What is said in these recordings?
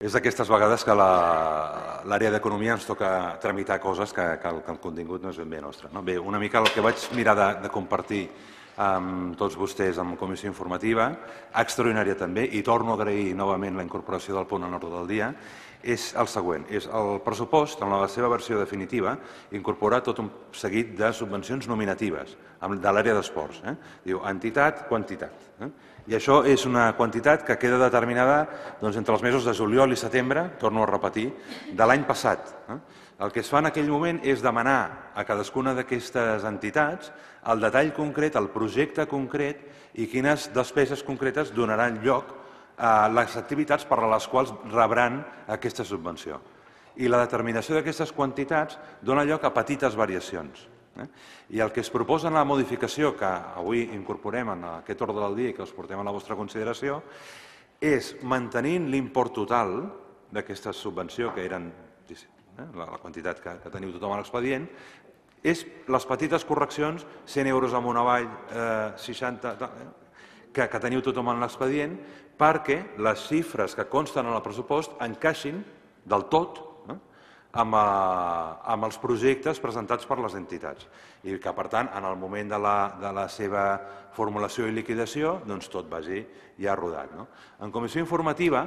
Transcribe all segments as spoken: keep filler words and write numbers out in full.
És d'aquestes vegades que l'àrea d'economia ens toca tramitar coses que, que, el, que el contingut no és ben bé nostre. No? Bé, una mica el que vaig mirar de, de compartir amb tots vostès en comissió informativa, extraordinària també, i torno a agrair novament la incorporació del punt en ordre del dia, és el següent. És el pressupost, en la seva versió definitiva, incorpora tot un seguit de subvencions nominatives de l'àrea d'esports. Eh? Diu entitat, quantitat. Eh? I això és una quantitat que queda determinada doncs, entre els mesos de juliol i setembre, torno a repetir, de l'any passat. Eh? El que es fa en aquell moment és demanar a cadascuna d'aquestes entitats el detall concret, el projecte concret i quines despeses concretes donaran lloc a les activitats per a les quals rebran aquesta subvenció. I la determinació d'aquestes quantitats dona lloc a petites variacions. Eh? I el que es proposa en la modificació que avui incorporem en aquest ordre del dia i que us portem a la vostra consideració és, mantenint l'import total d'aquesta subvenció, que eren eh, la, la quantitat que, que teniu tothom a l'expedient, és les petites correccions, cent euros amunt avall, eh, seixanta, eh, que, que teniu tothom en l'expedient, perquè les xifres que consten en el pressupost encaixin del tot Amb, amb els projectes presentats per les entitats i que, per tant, en el moment de la, de la seva formulació i liquidació, doncs tot vagi ja rodat. No? En comissió informativa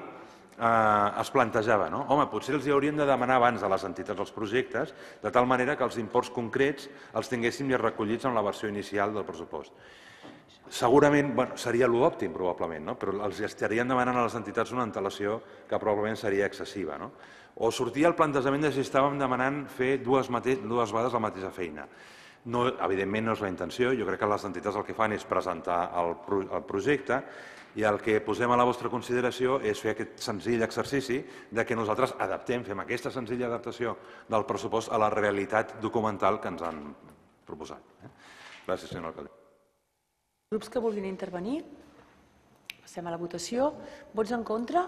eh, es plantejava, no? home, potser els hi hauríem de demanar abans a les entitats els projectes, de tal manera que els imports concrets els tinguéssim ja recollits en la versió inicial del pressupost. Segurament bueno, seria l'òptim, probablement, no? però els estarien demanant a les entitats una antelació que probablement seria excessiva. No? O sortia el plantejament de si estàvem demanant fer dues, mate dues vegades la mateixa feina. No, evidentment no és la intenció, jo crec que les entitats el que fan és presentar el, pro el projecte i el que posem a la vostra consideració és fer aquest senzill exercici de que nosaltres adaptem, fem aquesta senzilla adaptació del pressupost a la realitat documental que ens han proposat. Gràcies, senyor alcalde. Grups que vulguin intervenir? Passem a la votació. Vots en contra?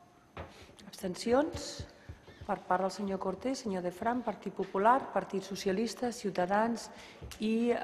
Abstencions? Per part del senyor Cortés, senyor De Fran, Partit Popular, Partit Socialista, Ciutadans i